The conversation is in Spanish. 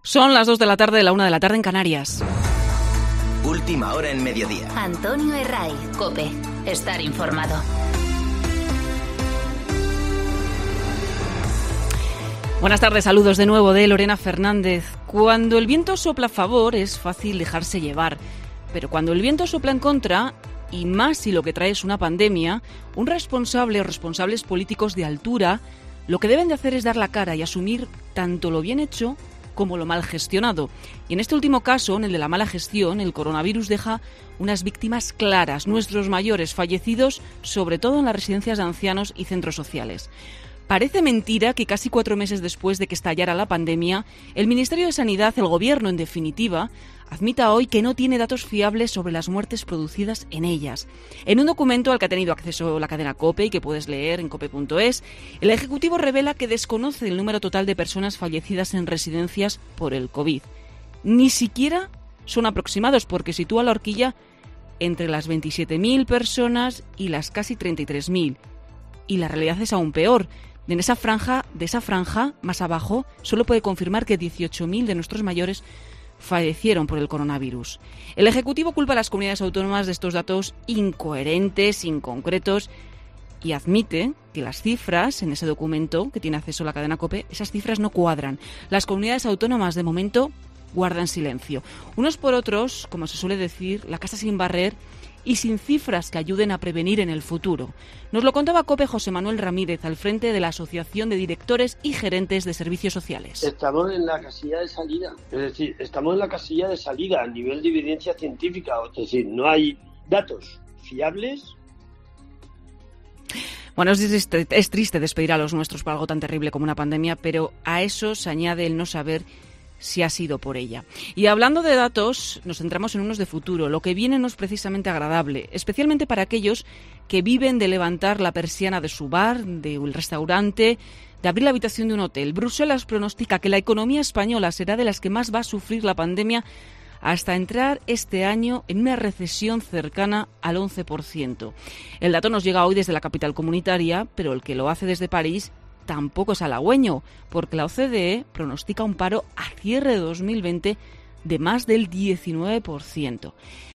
Son las 2 de la tarde, la 1 de la tarde en Canarias. Última hora en mediodía. Antonio Herray, COPE. Estar informado. Buenas tardes, saludos de nuevo de Lorena Fernández. Cuando el viento sopla a favor es fácil dejarse llevar, pero cuando el viento sopla en contra, y más si lo que trae es una pandemia, un responsable o responsables políticos de altura lo que deben de hacer es dar la cara y asumir tanto lo bien hecho como lo mal gestionado. Y en este último caso, en el de la mala gestión, el coronavirus deja unas víctimas claras, nuestros mayores fallecidos, sobre todo en las residencias de ancianos y centros sociales. Parece mentira que casi 4 meses después de que estallara la pandemia, el Ministerio de Sanidad, el Gobierno en definitiva, admita hoy que no tiene datos fiables sobre las muertes producidas en ellas. En un documento al que ha tenido acceso la cadena COPE y que puedes leer en cope.es, el Ejecutivo revela que desconoce el número total de personas fallecidas en residencias por el COVID. Ni siquiera son aproximados porque sitúa la horquilla entre las 27.000 personas y las casi 33.000. Y la realidad es aún peor. De esa franja, más abajo, solo puede confirmar que 18.000 de nuestros mayores fallecieron por el coronavirus. El Ejecutivo culpa a las comunidades autónomas de estos datos incoherentes, inconcretos, y admite que las cifras, en ese documento que tiene acceso la cadena COPE, esas cifras no cuadran. Las comunidades autónomas, de momento, guardan silencio. Unos por otros, como se suele decir, la casa sin barrer y sin cifras que ayuden a prevenir en el futuro. Nos lo contaba COPE José Manuel Ramírez, al frente de la Asociación de Directores y Gerentes de Servicios Sociales. Estamos en la casilla de salida, es decir, estamos en la casilla de salida a nivel de evidencia científica, es decir, no hay datos fiables. Bueno, es triste despedir a los nuestros por algo tan terrible como una pandemia, pero a eso se añade el no saber si ha sido por ella. Y hablando de datos, nos centramos en unos de futuro. Lo que viene no es precisamente agradable, especialmente para aquellos que viven de levantar la persiana de su bar, del restaurante, de abrir la habitación de un hotel. Bruselas pronostica que la economía española será de las que más va a sufrir la pandemia hasta entrar este año en una recesión cercana al 11%. El dato nos llega hoy desde la capital comunitaria, pero el que lo hace desde París tampoco es halagüeño, porque la OCDE pronostica un paro a cierre de 2020 de más del 19%.